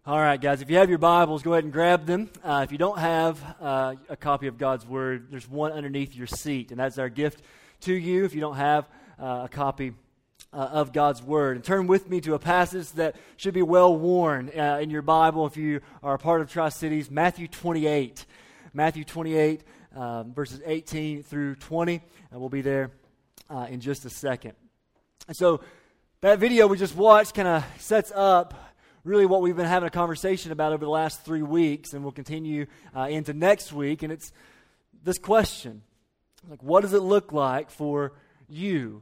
All right, guys, if you have your Bibles, go ahead and grab them. If you don't have a copy of God's Word, there's one underneath your seat, and that's our gift to you if you don't have a copy of God's Word. And turn with me to a passage that should be well worn in your Bible if you are a part of Tri-Cities, Matthew 28. Matthew 28, verses 18 through 20, and we'll be there in just a second. And so that video we just watched kind of sets up really what we've been having a conversation about over the last 3 weeks, and we'll continue into next week. And it's this question, like, what does it look like for you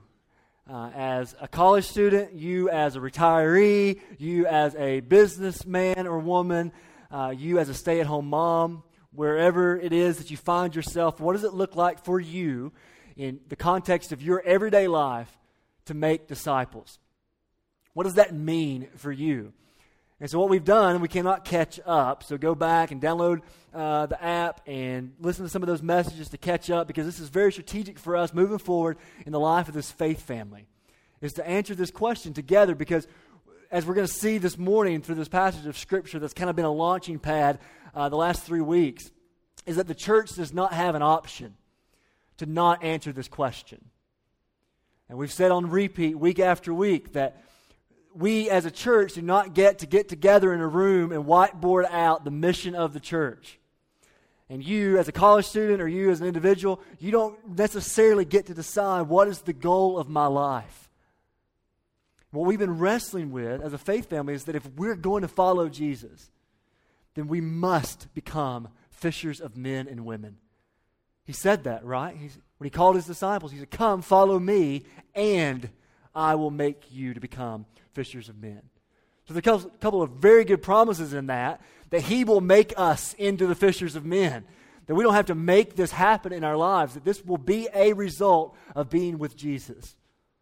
as a college student, you as a retiree, you as a businessman or woman, you as a stay-at-home mom, wherever it is that you find yourself, what does it look like for you in the context of your everyday life to make disciples? What does that mean for you? And so what we've done, we cannot catch up, so go back and download the app and listen to some of those messages to catch up, because this is very strategic for us moving forward in the life of this faith family, is to answer this question together, because as we're going to see this morning through this passage of Scripture that's kind of been a launching pad the last 3 weeks, is that the church does not have an option to not answer this question. And we've said on repeat week after week that we as a church do not get together in a room and whiteboard out the mission of the church. And you as a college student or you as an individual, you don't necessarily get to decide what is the goal of my life. What we've been wrestling with as a faith family is that if we're going to follow Jesus, then we must become fishers of men and women. He said that, right? When he called his disciples, he said, "Come, follow me, and I will make you to become fishers of men." So there's a couple of very good promises in that he will make us into the fishers of men, that we don't have to make this happen in our lives, that this will be a result of being with Jesus.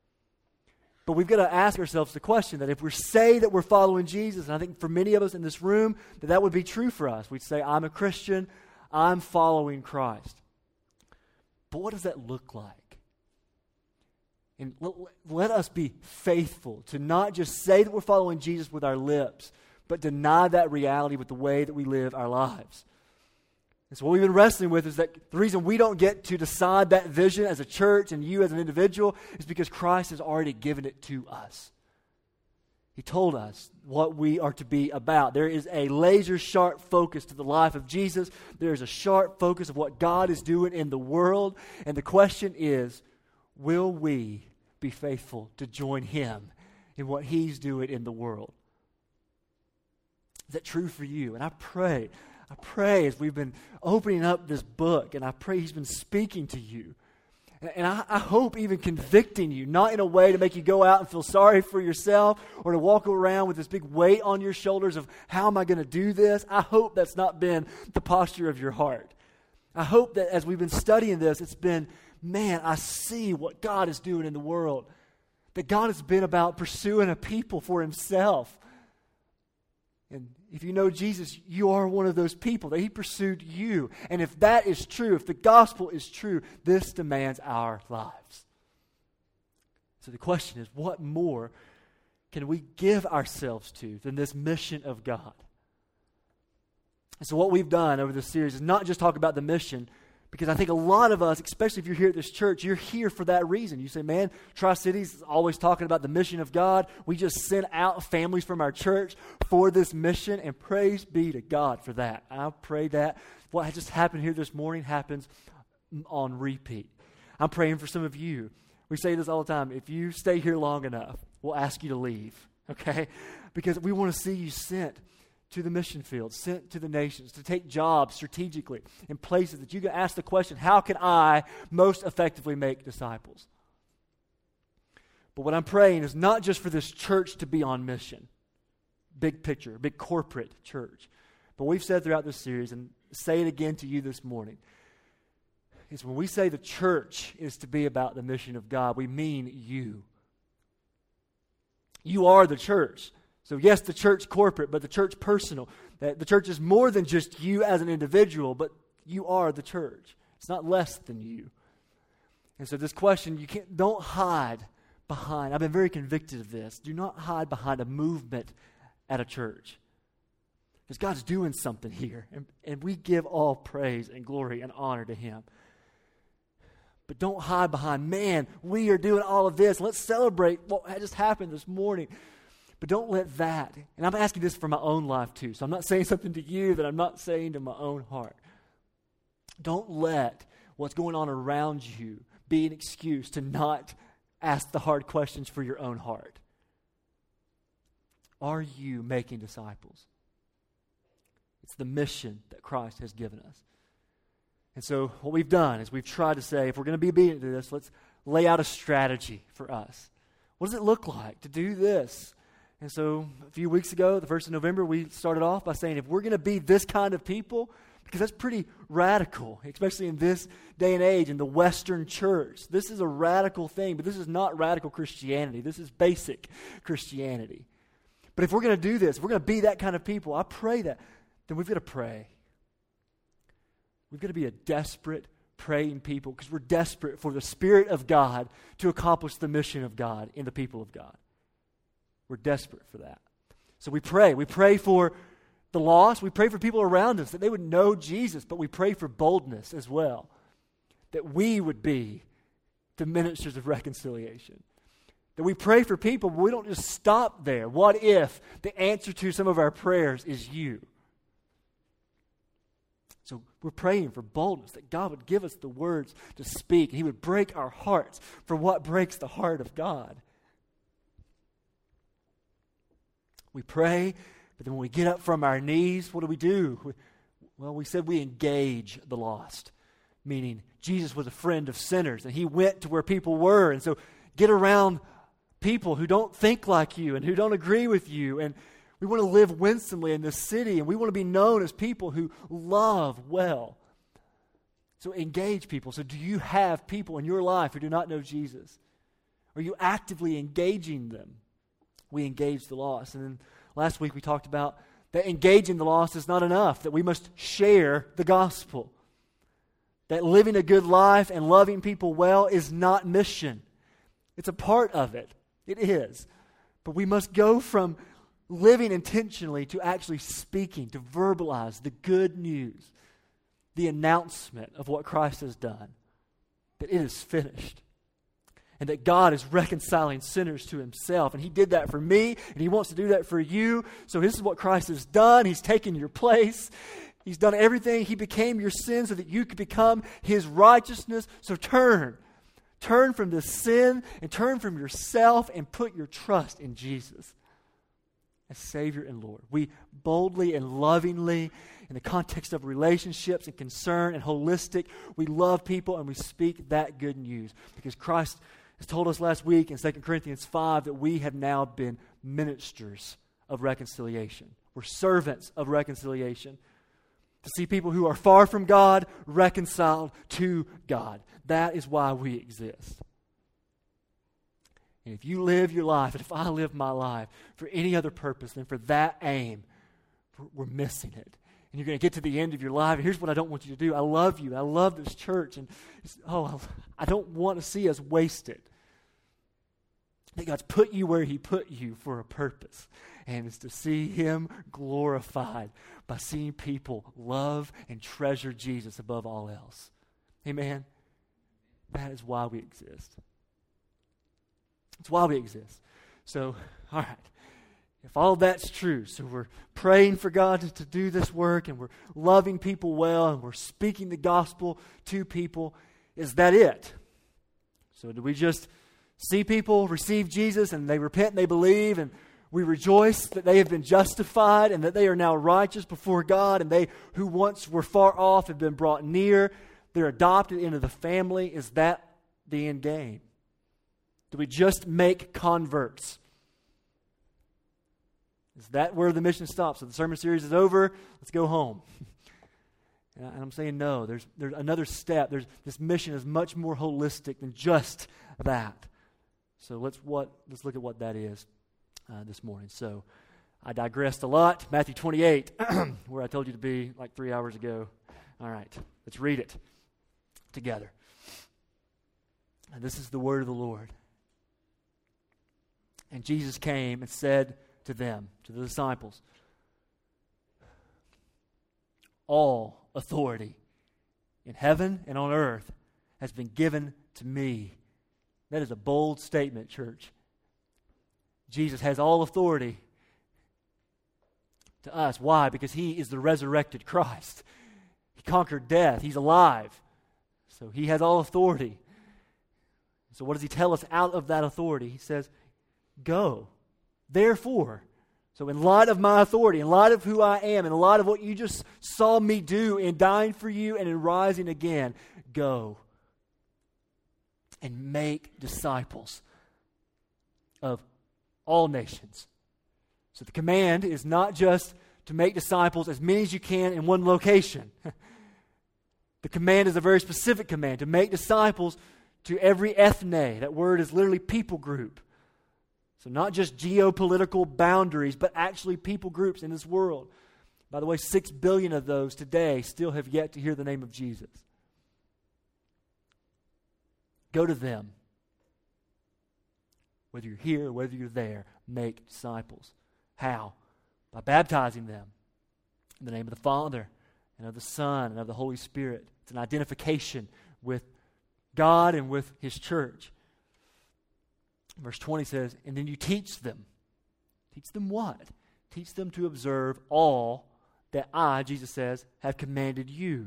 But we've got to ask ourselves the question that if we say that we're following Jesus, and I think for many of us in this room, that would be true for us. We'd say, I'm a Christian, I'm following Christ. But what does that look like? And let us be faithful to not just say that we're following Jesus with our lips, but deny that reality with the way that we live our lives. And so what we've been wrestling with is that the reason we don't get to decide that vision as a church and you as an individual is because Christ has already given it to us. He told us what we are to be about. There is a laser-sharp focus to the life of Jesus. There is a sharp focus of what God is doing in the world. And the question is, will we be faithful to join Him in what He's doing in the world? Is that true for you? And I pray as we've been opening up this book, and I pray He's been speaking to you. And I hope even convicting you, not in a way to make you go out and feel sorry for yourself or to walk around with this big weight on your shoulders of how am I going to do this? I hope that's not been the posture of your heart. I hope that as we've been studying this, it's been, man, I see what God is doing in the world. That God has been about pursuing a people for Himself. And if you know Jesus, you are one of those people, that He pursued you. And if that is true, if the gospel is true, this demands our lives. So the question is, what more can we give ourselves to than this mission of God? And so what we've done over this series is not just talk about the mission, because I think a lot of us, especially if you're here at this church, you're here for that reason. You say, man, Tri-Cities is always talking about the mission of God. We just sent out families from our church for this mission, and praise be to God for that. I pray that what just happened here this morning happens on repeat. I'm praying for some of you. We say this all the time. If you stay here long enough, we'll ask you to leave, okay? Because we want to see you sent to the mission field, sent to the nations, to take jobs strategically in places that you can ask the question, how can I most effectively make disciples? But what I'm praying is not just for this church to be on mission, big picture, big corporate church. But we've said throughout this series, and say it again to you this morning, is when we say the church is to be about the mission of God, we mean you. You are the church. So yes, the church corporate, but the church personal. That the church is more than just you as an individual, but you are the church. It's not less than you. And so this question, don't hide behind, I've been very convicted of this, do not hide behind a movement at a church. Because God's doing something here, and we give all praise and glory and honor to Him. But don't hide behind, man, we are doing all of this. Let's celebrate what just happened this morning. But don't let that, and I'm asking this for my own life too, so I'm not saying something to you that I'm not saying to my own heart. Don't let what's going on around you be an excuse to not ask the hard questions for your own heart. Are you making disciples? It's the mission that Christ has given us. And so what we've done is we've tried to say, if we're going to be obedient to this, let's lay out a strategy for us. What does it look like to do this? And so a few weeks ago, the 1st of November, we started off by saying, if we're going to be this kind of people, because that's pretty radical, especially in this day and age in the Western church. This is a radical thing, but this is not radical Christianity. This is basic Christianity. But if we're going to do this, if we're going to be that kind of people, I pray that, then we've got to pray. We've got to be a desperate, praying people because we're desperate for the Spirit of God to accomplish the mission of God in the people of God. We're desperate for that. So we pray. We pray for the lost. We pray for people around us that they would know Jesus, but we pray for boldness as well, that we would be the ministers of reconciliation. That we pray for people, but we don't just stop there. What if the answer to some of our prayers is you? So we're praying for boldness, that God would give us the words to speak, and He would break our hearts for what breaks the heart of God. We pray, but then when we get up from our knees, what do? Well, we said we engage the lost, meaning Jesus was a friend of sinners, and He went to where people were, and so get around people who don't think like you and who don't agree with you, and we want to live winsomely in this city, and we want to be known as people who love well. So engage people. So do you have people in your life who do not know Jesus? Are you actively engaging them? We engage the lost. And then last week we talked about that engaging the lost is not enough, that we must share the gospel. That living a good life and loving people well is not mission. It's a part of it. It is. But we must go from living intentionally to actually speaking, to verbalize the good news, the announcement of what Christ has done, that it is finished, and that God is reconciling sinners to Himself. And He did that for me, and He wants to do that for you. So this is what Christ has done. He's taken your place. He's done everything. He became your sin so that you could become His righteousness. So turn from this sin and turn from yourself and put your trust in Jesus as Savior and Lord. We boldly and lovingly, in the context of relationships and concern and holistic, we love people and we speak that good news. Because Christ has told us last week in 2 Corinthians 5 that we have now been ministers of reconciliation. We're servants of reconciliation. To see people who are far from God reconciled to God. That is why we exist. And if you live your life, and if I live my life for any other purpose than for that aim, we're missing it. And you're going to get to the end of your life, and here's what I don't want you to do. I love you. I love this church. And I don't want to see us wasted. That God's put you where He put you for a purpose. And it's to see Him glorified by seeing people love and treasure Jesus above all else. Amen? That is why we exist. It's why we exist. So, all right. If all that's true, so we're praying for God to do this work, and we're loving people well, and we're speaking the gospel to people, is that it? So do we just see people receive Jesus, and they repent and they believe, and we rejoice that they have been justified, and that they are now righteous before God, and they who once were far off have been brought near, they're adopted into the family? Is that the end game? Do we just make converts? Is that where the mission stops? So the sermon series is over. Let's go home. And I'm saying no. There's another step. This mission is much more holistic than just that. So let's look at what that is this morning. So I digressed a lot. Matthew 28, where I told you to be like 3 hours ago. All right, let's read it together. And this is the word of the Lord. And Jesus came and said to them, to the disciples, all authority in heaven and on earth has been given to me. That is a bold statement, church. Jesus has all authority to us. Why? Because he is the resurrected Christ. He conquered death. He's alive. So he has all authority. So what does he tell us out of that authority? He says, go. Therefore. So in light of my authority, in light of who I am, in light of what you just saw me do in dying for you and in rising again, go and make disciples of all nations. So the command is not just to make disciples as many as you can in one location. The command is a very specific command, to make disciples to every ethne. That word is literally people group. So not just geopolitical boundaries, but actually people groups in this world. By the way, 6 billion of those today still have yet to hear the name of Jesus. Go to them. Whether you're here or whether you're there, make disciples. How? By baptizing them in the name of the Father and of the Son and of the Holy Spirit. It's an identification with God and with His church. Verse 20 says, and then you teach them. Teach them what? Teach them to observe all that I, Jesus says, have commanded you.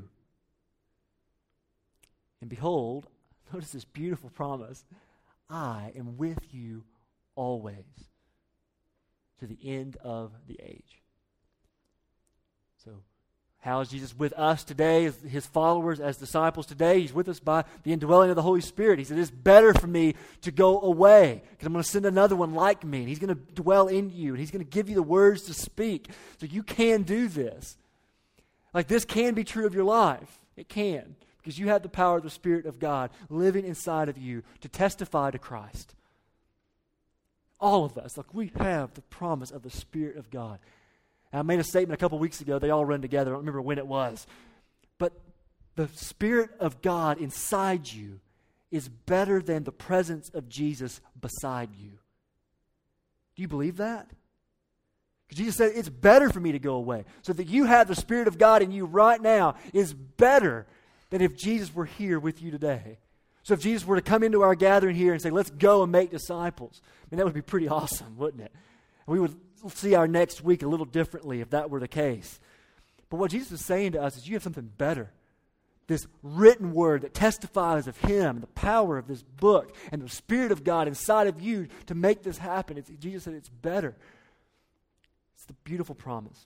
And behold, notice this beautiful promise. I am with you always to the end of the age. So, how is Jesus with us today as His followers, as disciples today? He's with us by the indwelling of the Holy Spirit. He said, it's better for me to go away because I'm going to send another one like me, and He's going to dwell in you, and He's going to give you the words to speak. So you can do this. Like this can be true of your life. It can. Because you have the power of the Spirit of God living inside of you to testify to Christ. All of us, like we have the promise of the Spirit of God. And I made a statement a couple weeks ago. They all run together. I don't remember when it was. But the Spirit of God inside you is better than the presence of Jesus beside you. Do you believe that? Because Jesus said, it's better for me to go away. So that you have the Spirit of God in you right now is better than if Jesus were here with you today. So if Jesus were to come into our gathering here and say, let's go and make disciples, I mean, that would be pretty awesome, wouldn't it? We would see our next week a little differently if that were the case. But what Jesus is saying to us is you have something better. This written word that testifies of Him, the power of this book, and the Spirit of God inside of you to make this happen. Jesus said it's better. It's the beautiful promise.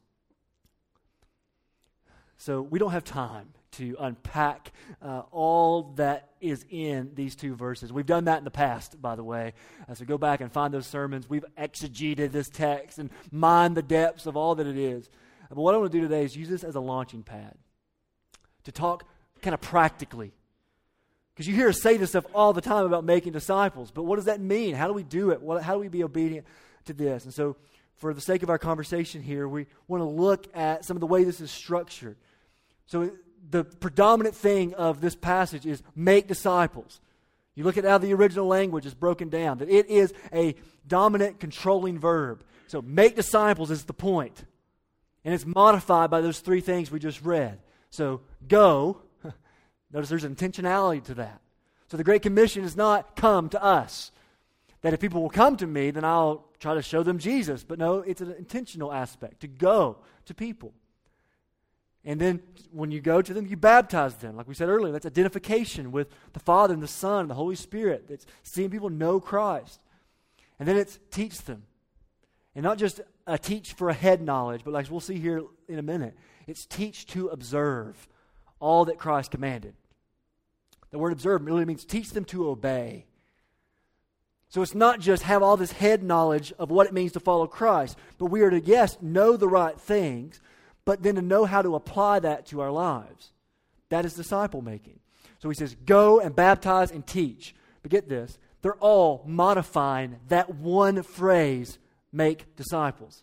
So we don't have time to unpack all that is in these two verses. We've done that in the past, by the way. So go back and find those sermons. We've exegeted this text and mined the depths of all that it is. But what I want to do today is use this as a launching pad to talk kind of practically. Because you hear us say this stuff all the time about making disciples. But what does that mean? How do we do it? How do we be obedient to this? And so for the sake of our conversation here, we want to look at some of the way this is structured. So the predominant thing of this passage is make disciples. You look at how the original language is broken down, that it is a dominant controlling verb. So make disciples is the point. And it's modified by those three things we just read. So go. Notice there's intentionality to that. So the Great Commission is not come to us. That if people will come to me, then I'll try to show them Jesus. But no, it's an intentional aspect, to go to people. And then when you go to them, you baptize them. Like we said earlier, that's identification with the Father and the Son and the Holy Spirit. It's seeing people know Christ. And then it's teach them. And not just teach for a head knowledge, but like we'll see here in a minute, it's teach to observe all that Christ commanded. The word observe really means teach them to obey. So it's not just have all this head knowledge of what it means to follow Christ, but we are to, yes, know the right things, but then to know how to apply that to our lives. That is disciple making. So he says, go and baptize and teach. But get this, they're all modifying that one phrase, make disciples.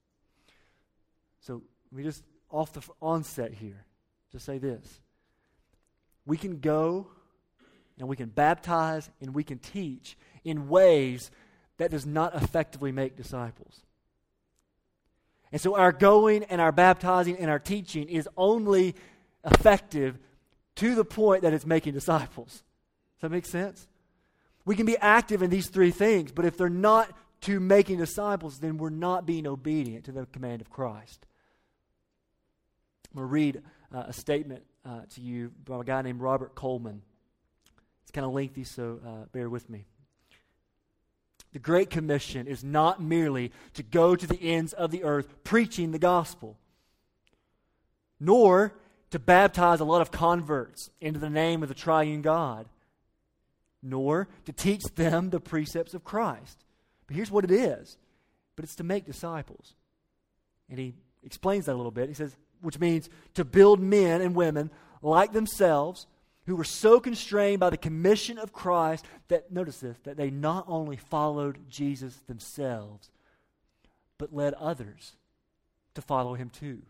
So we just, off the onset here, just say this. We can go and we can baptize and we can teach in ways that does not effectively make disciples. And so our going and our baptizing and our teaching is only effective to the point that it's making disciples. Does that make sense? We can be active in these three things, but if they're not to making disciples, then we're not being obedient to the command of Christ. I'm going to read a statement to you by a guy named Robert Coleman. It's kind of lengthy, so bear with me. The Great Commission is not merely to go to the ends of the earth preaching the gospel, nor to baptize a lot of converts into the name of the triune God, nor to teach them the precepts of Christ. But here's what it is. But it's to make disciples. And he explains that a little bit. He says, which means to build men and women like themselves who were so constrained by the commission of Christ that, notice this, that they not only followed Jesus themselves, but led others to follow him too.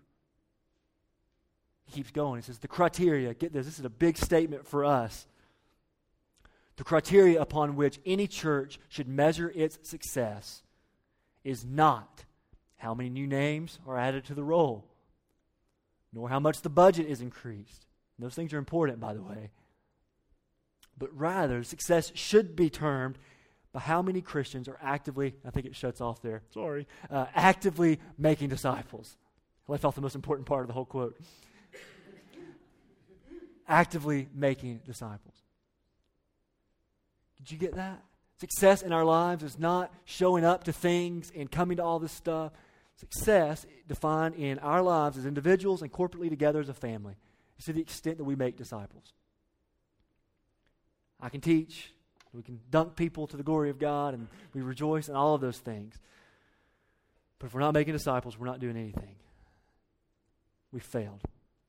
He keeps going. He says, the criteria, get this is a big statement for us. The criteria upon which any church should measure its success is not how many new names are added to the roll, nor how much the budget is increased. Those things are important, by the way. But rather, success should be termed by how many Christians are actively, I think it shuts off there, sorry, actively making disciples. I left off the most important part of the whole quote. Actively making disciples. Did you get that? Success in our lives is not showing up to things and coming to all this stuff. Success defined in our lives as individuals and corporately together as a family is to the extent that we make disciples. I can teach, we can dunk people to the glory of God, and we rejoice in all of those things. But if we're not making disciples, we're not doing anything. We failed.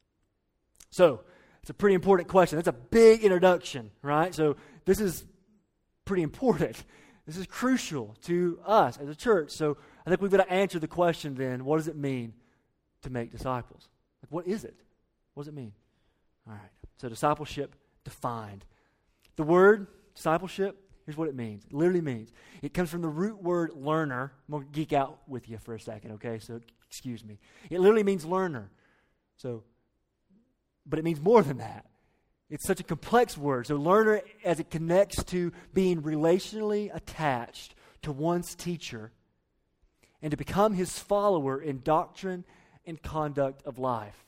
So, it's a pretty important question. That's a big introduction, right? So, this is pretty important. This is crucial to us as a church. So, I think we've got to answer the question then, what does it mean to make disciples? Like, what is it? What does it mean? All right. So, discipleship defined. The word discipleship, here's what it means. It literally means, it comes from the root word learner. I'm going to geek out with you for a second, okay? So, excuse me. It literally means learner. So, but it means more than that. It's such a complex word. So, learner, as it connects to being relationally attached to one's teacher and to become his follower in doctrine and conduct of life.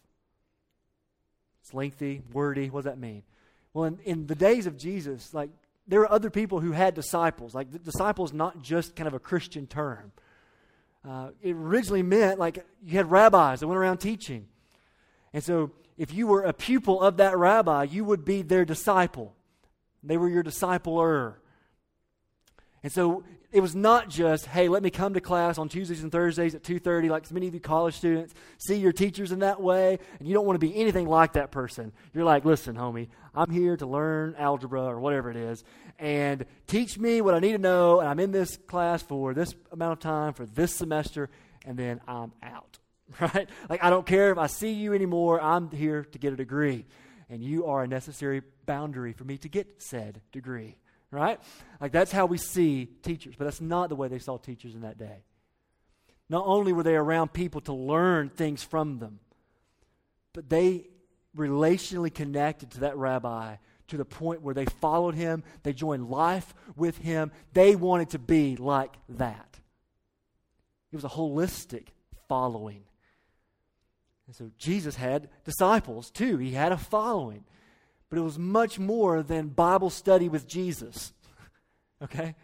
It's lengthy, wordy. What does that mean? Well, in the days of Jesus, like, there were other people who had disciples. Like, the disciple is not just kind of a Christian term. It originally meant, like, you had rabbis that went around teaching. And so, if you were a pupil of that rabbi, you would be their disciple. They were your discipler. And so, it was not just, hey, let me come to class on Tuesdays and Thursdays at 2:30, like so many of you college students, see your teachers in that way, and you don't want to be anything like that person. You're like, listen, homie, I'm here to learn algebra or whatever it is, and teach me what I need to know, and I'm in this class for this amount of time, for this semester, and then I'm out, right? Like, I don't care if I see you anymore, I'm here to get a degree, and you are a necessary boundary for me to get said degree. Right? Like, that's how we see teachers, but that's not the way they saw teachers in that day. Not only were they around people to learn things from them, but they relationally connected to that rabbi to the point where they followed him, they joined life with him, they wanted to be like that. It was a holistic following. And so Jesus had disciples too. He had a following. But it was much more than Bible study with Jesus, okay?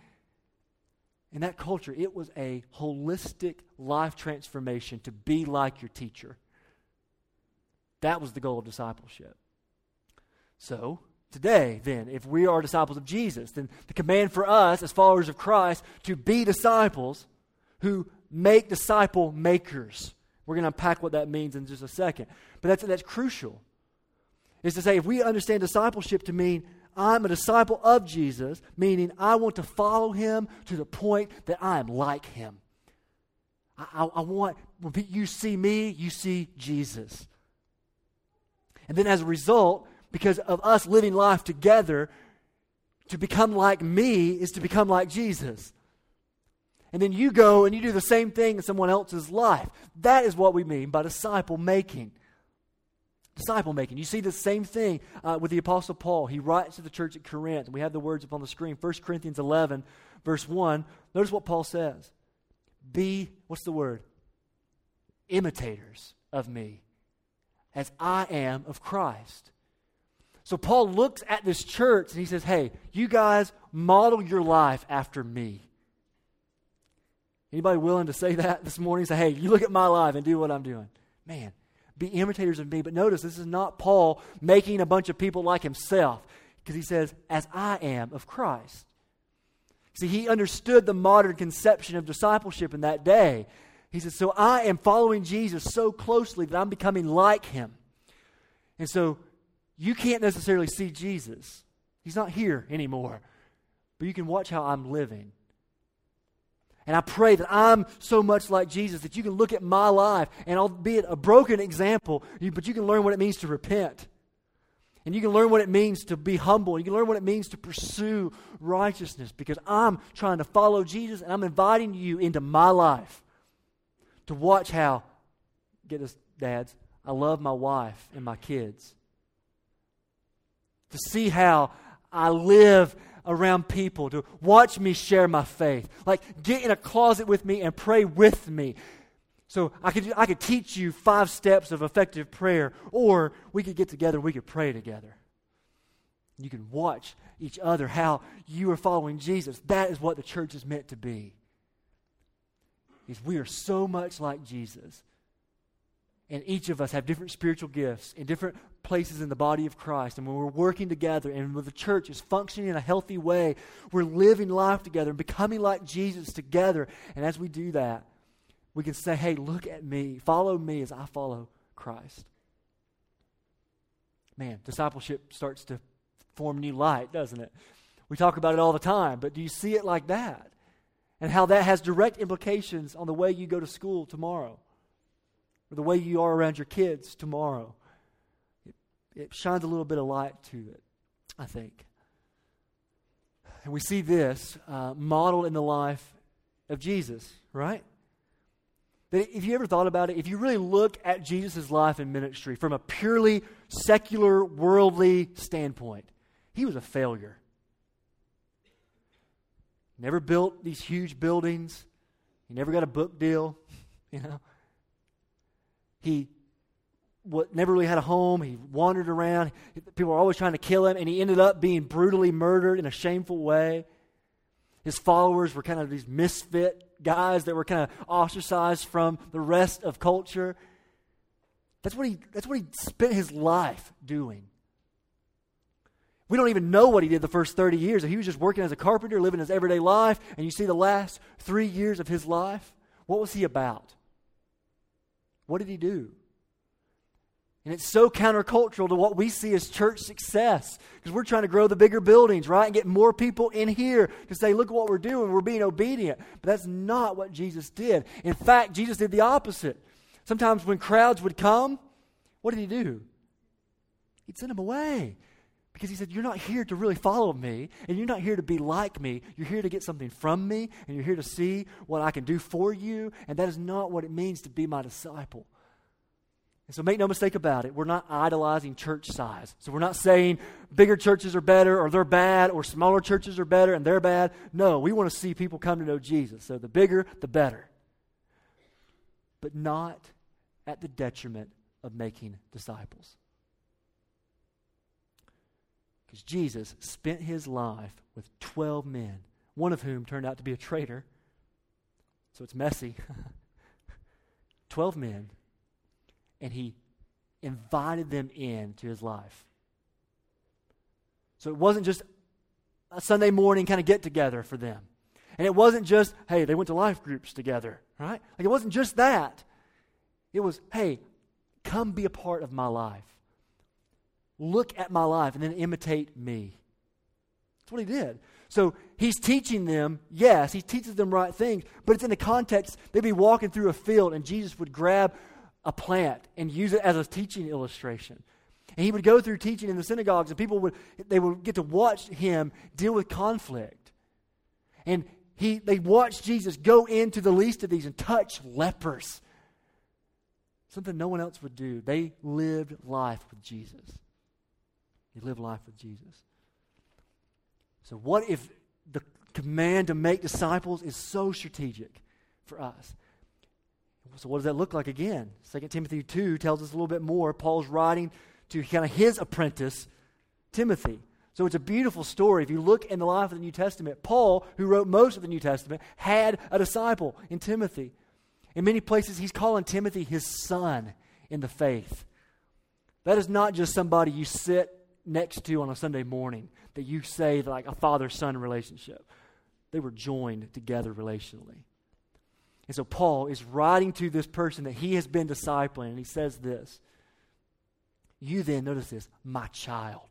In that culture, it was a holistic life transformation to be like your teacher. That was the goal of discipleship. So, today, then, if we are disciples of Jesus, then the command for us as followers of Christ to be disciples who make disciple makers. We're going to unpack what that means in just a second. But that's crucial. Is to say, if we understand discipleship to mean I'm a disciple of Jesus, meaning I want to follow him to the point that I am like him. I want, when you see me, you see Jesus. And then as a result, because of us living life together, to become like me is to become like Jesus. And then you go and you do the same thing in someone else's life. That is what we mean by disciple making. Disciple making. You see the same thing with the Apostle Paul. He writes to the church at Corinth. And we have the words up on the screen. 1 Corinthians 11, verse 1. Notice what Paul says. Be, what's the word? Imitators of me, as I am of Christ. So Paul looks at this church and he says, hey, you guys model your life after me. Anybody willing to say that this morning? Say, hey, you look at my life and do what I'm doing. Man, be imitators of me. But notice, this is not Paul making a bunch of people like himself, because he says, as I am of Christ. See, he understood the modern conception of discipleship in that day. He says, so I am following Jesus so closely that I'm becoming like him. And so you can't necessarily see Jesus. He's not here anymore. But you can watch how I'm living. And I pray that I'm so much like Jesus that you can look at my life, and albeit a broken example, but you can learn what it means to repent. And you can learn what it means to be humble. You can learn what it means to pursue righteousness, because I'm trying to follow Jesus, and I'm inviting you into my life to watch how, get this, dads, I love my wife and my kids. To see how I live around people, to watch me share my faith. Like, get in a closet with me and pray with me. So I could teach you 5 steps of effective prayer, or we could get together, we could pray together. You can watch each other how you are following Jesus. That is what the church is meant to be. Is we are so much like Jesus. And each of us have different spiritual gifts in different places in the body of Christ. And when we're working together and when the church is functioning in a healthy way, we're living life together and becoming like Jesus together. And as we do that, we can say, hey, look at me. Follow me as I follow Christ. Man, discipleship starts to form new light, doesn't it? We talk about it all the time, but do you see it like that? And how that has direct implications on the way you go to school tomorrow, or the way you are around your kids tomorrow. It shines a little bit of light to it, I think. And we see this modeled in the life of Jesus, right? That if you ever thought about it, if you really look at Jesus' life and ministry from a purely secular, worldly standpoint, he was a failure. Never built these huge buildings. He never got a book deal, you know. He never really had a home. He wandered around. People were always trying to kill him, and he ended up being brutally murdered in a shameful way. His followers were kind of these misfit guys that were kind of ostracized from the rest of culture. That's what he spent his life doing. We don't even know what he did the first 30 years. He was just working as a carpenter, living his everyday life, and you see the last 3 years of his life. What was he about? What did he do? And it's so countercultural to what we see as church success, because we're trying to grow the bigger buildings, right? And get more people in here to say, look at what we're doing. We're being obedient. But that's not what Jesus did. In fact, Jesus did the opposite. Sometimes when crowds would come, what did he do? He'd send them away. Because he said, you're not here to really follow me, and you're not here to be like me. You're here to get something from me, and you're here to see what I can do for you, and that is not what it means to be my disciple. And so make no mistake about it, we're not idolizing church size. So we're not saying bigger churches are better, or they're bad, or smaller churches are better, and they're bad. No, we want to see people come to know Jesus. So the bigger, the better. But not at the detriment of making disciples. Because Jesus spent his life with 12 men, one of whom turned out to be a traitor. So it's messy. 12 men. And he invited them into his life. So it wasn't just a Sunday morning kind of get together for them. And it wasn't just, hey, they went to life groups together, right? Like, it wasn't just that. It was, hey, come be a part of my life. Look at my life and then imitate me. That's what he did. So he's teaching them, yes, he teaches them right things, but it's in the context, they'd be walking through a field and Jesus would grab a plant and use it as a teaching illustration. And he would go through teaching in the synagogues, and they would get to watch him deal with conflict. And They watched Jesus go into the least of these and touch lepers. Something no one else would do. They lived life with Jesus. They lived life with Jesus. So what if the command to make disciples is so strategic for us? So what does that look like again? 2 Timothy 2 tells us a little bit more. Paul's writing to kind of his apprentice, Timothy. So it's a beautiful story. If you look in the life of the New Testament, Paul, who wrote most of the New Testament, had a disciple in Timothy. In many places, he's calling Timothy his son in the faith. That is not just somebody you sit next to on a Sunday morning that you say like a father-son relationship. They were joined together relationally. And so Paul is writing to this person that he has been discipling, and he says this, "You then," notice this, "my child,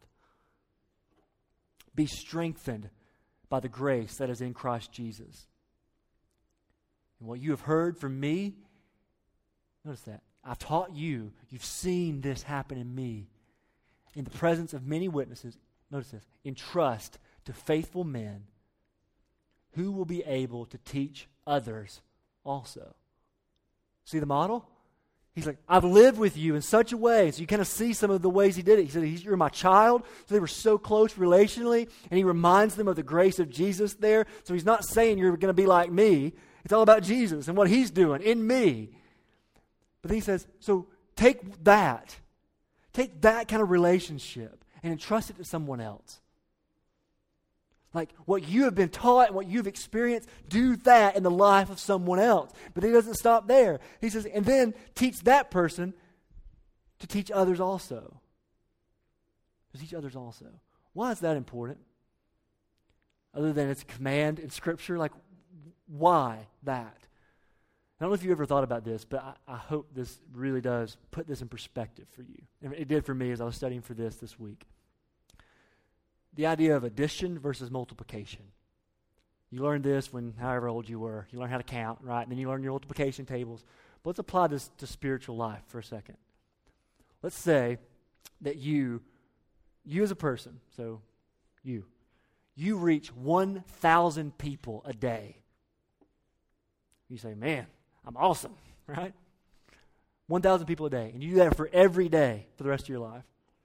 be strengthened by the grace that is in Christ Jesus. And what you have heard from me," notice that, "I've taught you, you've seen this happen in me, in the presence of many witnesses," notice this, "entrust to faithful men who will be able to teach others also." See the model? He's like, I've lived with you in such a way. So you kind of see some of the ways he did it. He said, "You're my child." So they were so close relationally. And he reminds them of the grace of Jesus there. So he's not saying you're going to be like me. It's all about Jesus and what he's doing in me. But then he says, so take that kind of relationship and entrust it to someone else. Like what you have been taught and what you've experienced, do that in the life of someone else. But he doesn't stop there. He says, and then teach that person to teach others also. To teach others also. Why is that important? Other than it's a command in Scripture, like why that? I don't know if you ever thought about this, but I hope this really does put this in perspective for you. And it did for me as I was studying for this week. The idea of addition versus multiplication. You learned this when however old you were. You learn how to count, right? And then you learn your multiplication tables. But let's apply this to spiritual life for a second. Let's say that you as a person, so you reach 1,000 people a day. You say, man, I'm awesome, right? 1,000 people a day. And you do that for every day for the rest of your life.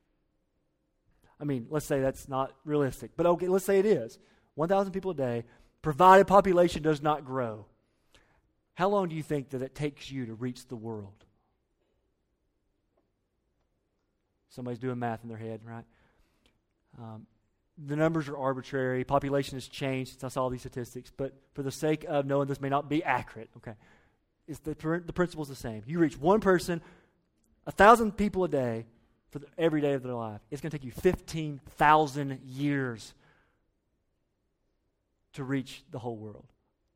I mean, let's say that's not realistic. But okay, let's say it is. 1,000 people a day, provided population does not grow. How long do you think that it takes you to reach the world? Somebody's doing math in their head, right? The numbers are arbitrary. Population has changed since I saw these statistics. But for the sake of knowing this may not be accurate, okay, the principle's the same. You reach one person, 1,000 people a day, for every day of their life. It's going to take you 15,000 years to reach the whole world.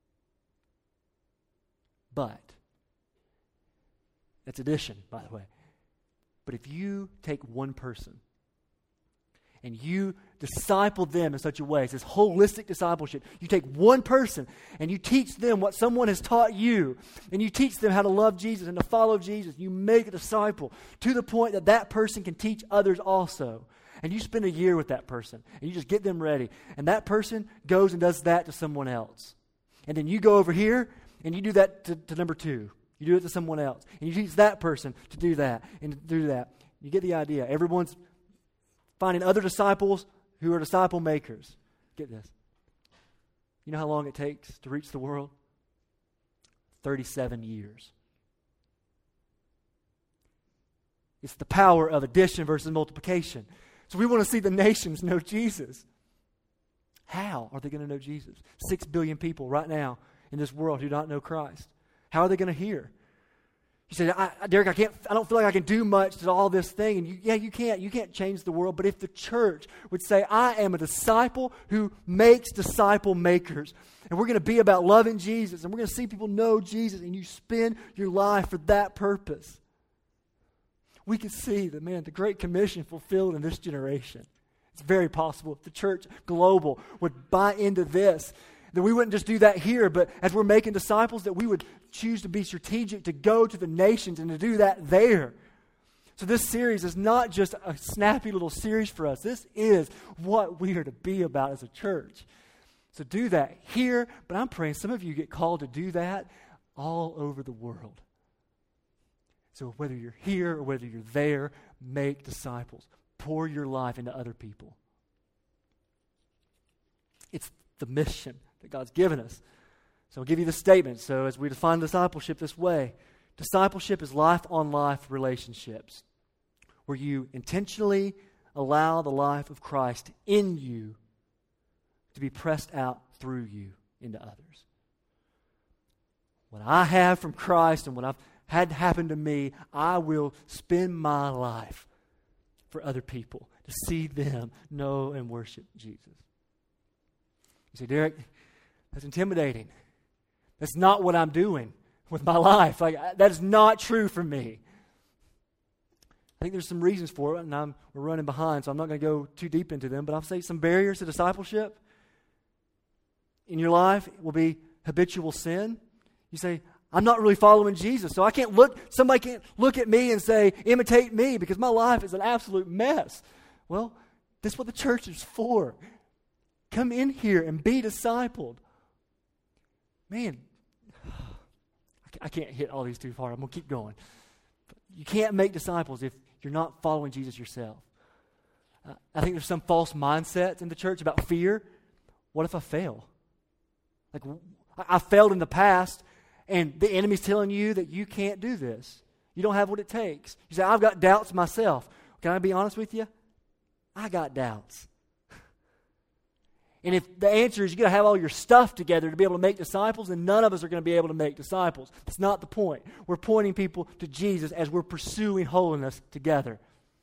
But, that's addition, by the way. But if you take one person and you disciple them in such a way, it's this holistic discipleship. You take one person and you teach them what someone has taught you, and you teach them how to love Jesus and to follow Jesus. You make a disciple to the point that that person can teach others also. And you spend a year with that person and you just get them ready. And that person goes and does that to someone else. And then you go over here and you do that to number two. You do it to someone else. And you teach that person to do that and to do that. You get the idea. Everyone's finding other disciples who are disciple makers. Get this. You know how long it takes to reach the world? 37 years. It's the power of addition versus multiplication. So we want to see the nations know Jesus. How are they going to know Jesus? 6 billion people right now in this world who don't know Christ. How are they going to hear? You say, Derek, I don't feel like I can do much to all this thing. And you can't. You can't change the world. But if the church would say, I am a disciple who makes disciple makers, and we're going to be about loving Jesus, and we're going to see people know Jesus, and you spend your life for that purpose, we can see that, man, the Great Commission fulfilled in this generation. It's very possible if the church global would buy into this, that we wouldn't just do that here, but as we're making disciples, that we would choose to be strategic, to go to the nations and to do that there. So this series is not just a snappy little series for us. This is what we are to be about as a church. So do that here, but I'm praying some of you get called to do that all over the world. So whether you're here or whether you're there, make disciples. Pour your life into other people. It's the mission that God's given us. So I'll give you the statement. So as we define discipleship this way, discipleship is life-on-life relationships where you intentionally allow the life of Christ in you to be pressed out through you into others. What I have from Christ and what I've had happen to me, I will spend my life for other people to see them know and worship Jesus. You say, Derek, that's intimidating. That's not what I'm doing with my life. That is not true for me. I think there's some reasons for it, and we're running behind, so I'm not going to go too deep into them, but I'll say some barriers to discipleship in your life will be habitual sin. You say, I'm not really following Jesus, so somebody can't look at me and say, imitate me, because my life is an absolute mess. Well, that's what the church is for. Come in here and be discipled. Man, I can't hit all these too far. I'm going to keep going. You can't make disciples if you're not following Jesus yourself. I think there's some false mindsets in the church about fear. What if I fail? I failed in the past, and the enemy's telling you that you can't do this. You don't have what it takes. You say, I've got doubts myself. Can I be honest with you? I got doubts. And if the answer is you got to have all your stuff together to be able to make disciples, then none of us are going to be able to make disciples. That's not the point. We're pointing people to Jesus as we're pursuing holiness together.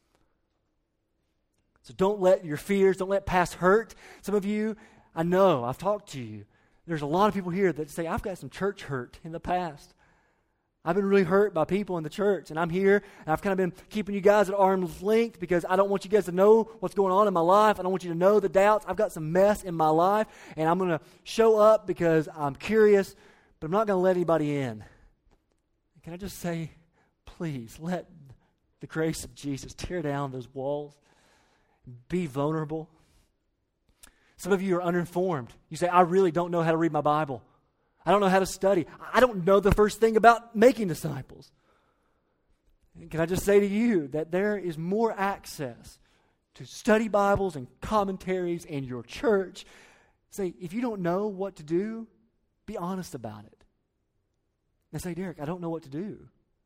So don't let your fears, don't let past hurt. Some of you, I know, I've talked to you. There's a lot of people here that say, I've got some church hurt in the past. I've been really hurt by people in the church, and I'm here, and I've kind of been keeping you guys at arm's length because I don't want you guys to know what's going on in my life. I don't want you to know the doubts. I've got some mess in my life, and I'm going to show up because I'm curious, but I'm not going to let anybody in. Can I just say, please, let the grace of Jesus tear down those walls. Be vulnerable. Some of you are uninformed. You say, I really don't know how to read my Bible. I don't know how to study. I don't know the first thing about making disciples. And can I just say to you that there is more access to study Bibles and commentaries in your church. Say, if you don't know what to do, be honest about it. And say, Derek, I don't know what to do.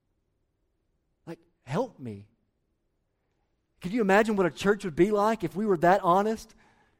Help me. Could you imagine what a church would be like if we were that honest?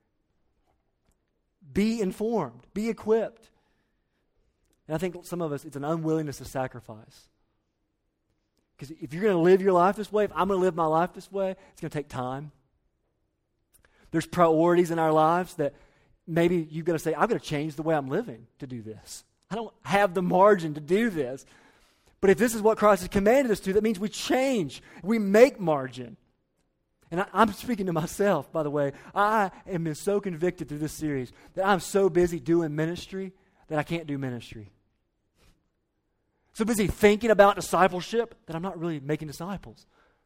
Be informed. Be equipped. And I think some of us, it's an unwillingness to sacrifice. Because if you're going to live your life this way, if I'm going to live my life this way, it's going to take time. There's priorities in our lives that maybe you've got to say, I've got to change the way I'm living to do this. I don't have the margin to do this. But if this is what Christ has commanded us to, that means we change. We make margin. And I'm speaking to myself, by the way. I have been so convicted through this series that I'm so busy doing ministry that I can't do ministry. So busy thinking about discipleship that I'm not really making disciples.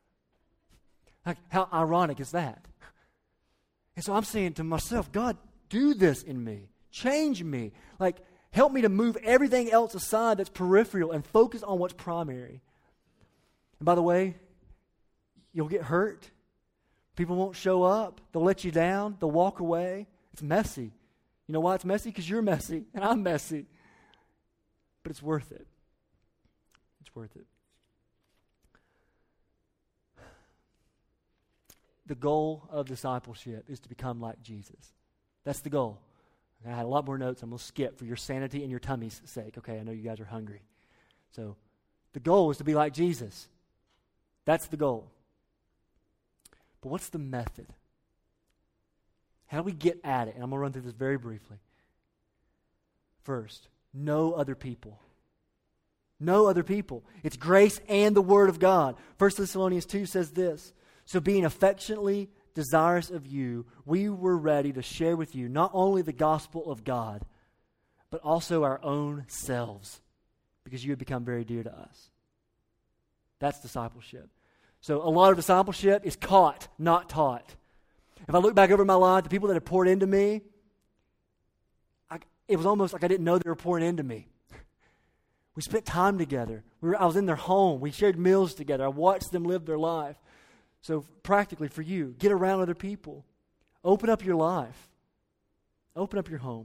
How ironic is that? And so I'm saying to myself, God, do this in me. Change me. Help me to move everything else aside that's peripheral and focus on what's primary. And by the way, you'll get hurt. People won't show up. They'll let you down. They'll walk away. It's messy. You know why it's messy? Because you're messy and I'm messy. But it's worth it. It's worth it. The goal of discipleship is to become like Jesus. That's the goal. I had a lot more notes I'm going to skip for your sanity and your tummy's sake. Okay, I know you guys are hungry. So the goal is to be like Jesus. That's the goal. But what's the method? How do we get at it? And I'm going to run through this very briefly. First, know other people. Know other people. It's grace and the Word of God. 1 Thessalonians 2 says this, so being affectionately desirous of you, we were ready to share with you not only the gospel of God, but also our own selves, because you had become very dear to us. That's discipleship. So a lot of discipleship is caught, not taught. If I look back over my life, the people that have poured into me, it was almost like I didn't know they were pouring into me. We spent time together. I was in their home. We shared meals together. I watched them live their life. So practically for you, get around other people. Open up your life. Open up your home.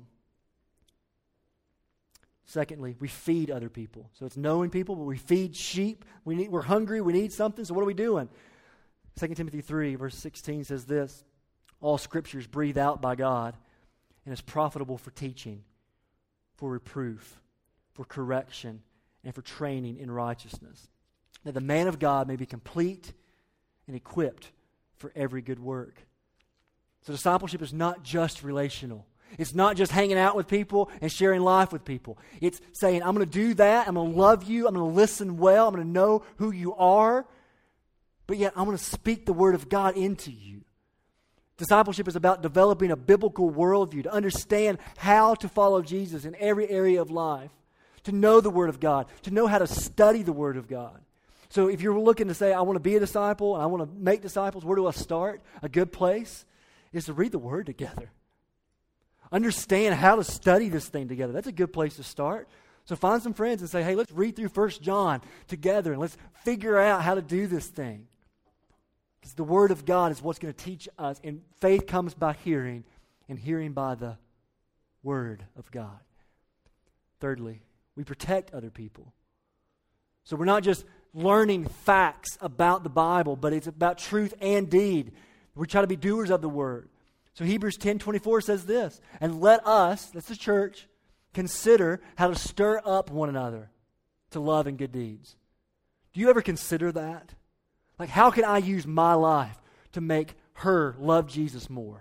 Secondly, we feed other people. So it's knowing people, but we feed sheep. We're hungry. We need something. So what are we doing? 2 Timothy 3, verse 16 says this, all Scripture is breathed out by God and is profitable for teaching, for reproof, for correction, and for training in righteousness, that the man of God may be complete and equipped for every good work. So discipleship is not just relational. It's not just hanging out with people and sharing life with people. It's saying, I'm going to do that. I'm going to love you. I'm going to listen well. I'm going to know who you are. But yet I'm going to speak the Word of God into you. Discipleship is about developing a biblical worldview, to understand how to follow Jesus in every area of life, to know the Word of God, to know how to study the Word of God. So if you're looking to say, I want to be a disciple and I want to make disciples, where do I start? A good place is to read the Word together. Understand how to study this thing together. That's a good place to start. So find some friends and say, hey, let's read through 1 John together and let's figure out how to do this thing. Because the Word of God is what's going to teach us. And faith comes by hearing, and hearing by the Word of God. Thirdly, we protect other people. So we're not just learning facts about the Bible, but it's about truth and deed. We try to be doers of the Word. So Hebrews 10:24 says this, and let us, that's the church, consider how to stir up one another to love and good deeds. Do you ever consider that? Like, how can I use my life to make her love Jesus more?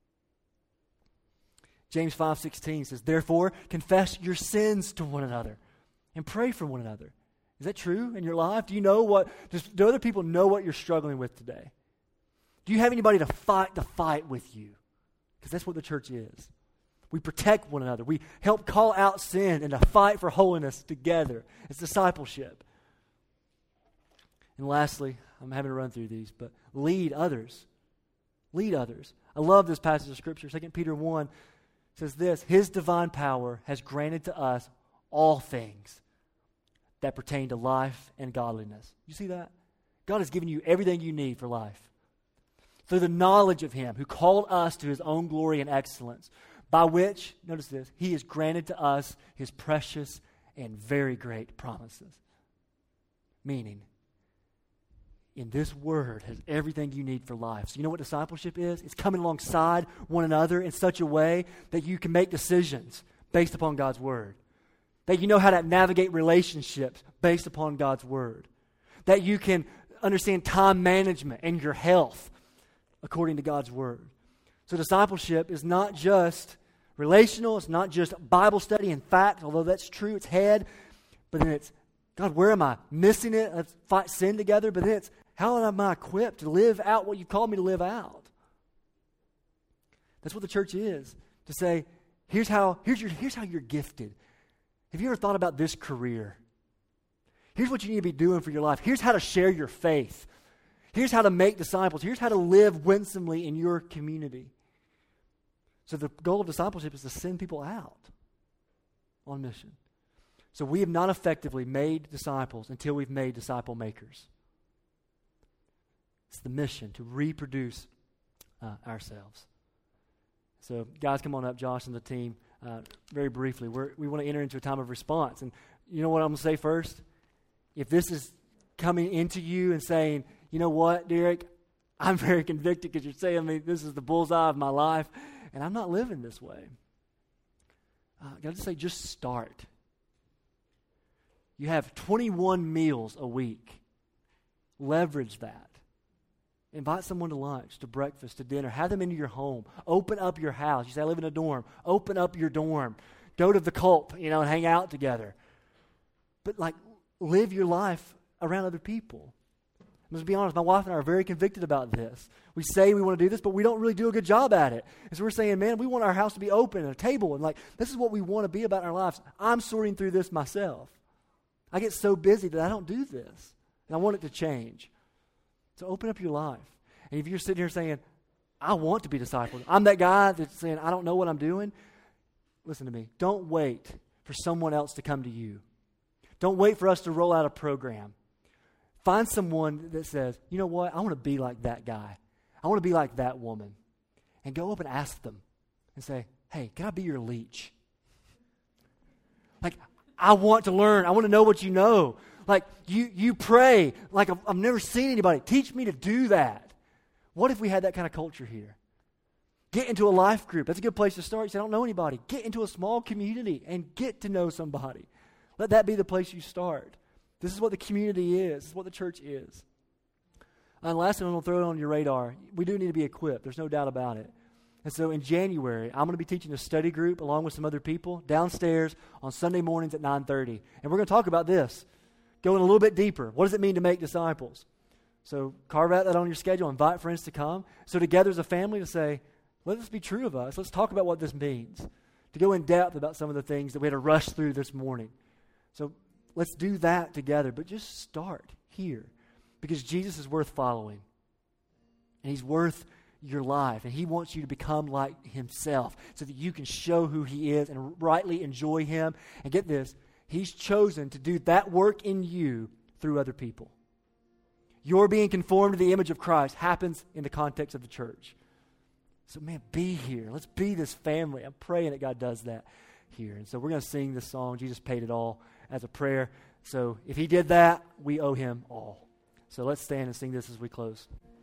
James 5:16 says, therefore, confess your sins to one another and pray for one another. Is that true in your life? Do other people know what you're struggling with today? Do you have anybody to fight the fight with you? Because that's what the church is. We protect one another. We help call out sin and to fight for holiness together. It's discipleship. And lastly, I'm having to run through these, but lead others. Lead others. I love this passage of Scripture. 2 Peter 1 says this, his divine power has granted to us all things that pertain to life and godliness. You see that? God has given you everything you need for life. Through the knowledge of Him who called us to His own glory and excellence, by which, notice this, He has granted to us His precious and very great promises. Meaning, in this Word has everything you need for life. So you know what discipleship is? It's coming alongside one another in such a way that you can make decisions based upon God's Word. That you know how to navigate relationships based upon God's Word. That you can understand time management and your health according to God's Word. So discipleship is not just relational, it's not just Bible study and fact, although that's true, it's head, but then it's, God, where am I missing it? Let's fight sin together, but then it's, how am I equipped to live out what you've called me to live out? That's what the church is, to say, here's how you're gifted. Have you ever thought about this career? Here's what you need to be doing for your life. Here's how to share your faith. Here's how to make disciples. Here's how to live winsomely in your community. So the goal of discipleship is to send people out on mission. So we have not effectively made disciples until we've made disciple makers. It's the mission to reproduce ourselves. So guys, come on up, Josh and the team. Very briefly, we want to enter into a time of response. And you know what I'm going to say first? If this is coming into you and saying, you know what, Derek, I'm very convicted because you're saying this is the bullseye of my life, and I'm not living this way. I got to say, just start. You have 21 meals a week. Leverage that. Invite someone to lunch, to breakfast, to dinner. Have them into your home. Open up your house. You say, I live in a dorm. Open up your dorm. Go to the cult, and hang out together. But live your life around other people. Let's be honest, my wife and I are very convicted about this. We say we want to do this, but we don't really do a good job at it. And so we're saying, man, we want our house to be open and a table. And this is what we want to be about in our lives. I'm sorting through this myself. I get so busy that I don't do this. And I want it to change. So open up your life. And if you're sitting here saying, I want to be discipled. I'm that guy that's saying, I don't know what I'm doing. listen to me, don't wait for someone else to come to you. Don't wait for us to roll out a program. Find someone that says, you know what, I want to be like that guy. I want to be like that woman. And go up and ask them and say, hey, can I be your leech? Like, I want to learn. I want to know what you know. Like, you pray like I've never seen anybody. Teach me to do that. What if we had that kind of culture here? Get into a life group. That's a good place to start. You say, I don't know anybody. Get into a small community and get to know somebody. Let that be the place you start. This is what the community is. This is what the church is. And last thing, I'm going to throw it on your radar. We do need to be equipped. There's no doubt about it. And so in January, I'm going to be teaching a study group along with some other people downstairs on Sunday mornings at 9:30. And we're going to talk about this, going a little bit deeper. What does it mean to make disciples? So carve out that on your schedule. Invite friends to come. So together as a family to say, let this be true of us. Let's talk about what this means. To go in depth about some of the things that we had to rush through this morning. So let's do that together. But just start here. Because Jesus is worth following. And He's worth your life. And He wants you to become like Himself so that you can show who He is and rightly enjoy Him. And get this, He's chosen to do that work in you through other people. Your being conformed to the image of Christ happens in the context of the church. So man, be here. Let's be this family. I'm praying that God does that here. And so we're going to sing this song, Jesus Paid It All, as a prayer. So if He did that, we owe Him all. So let's stand and sing this as we close.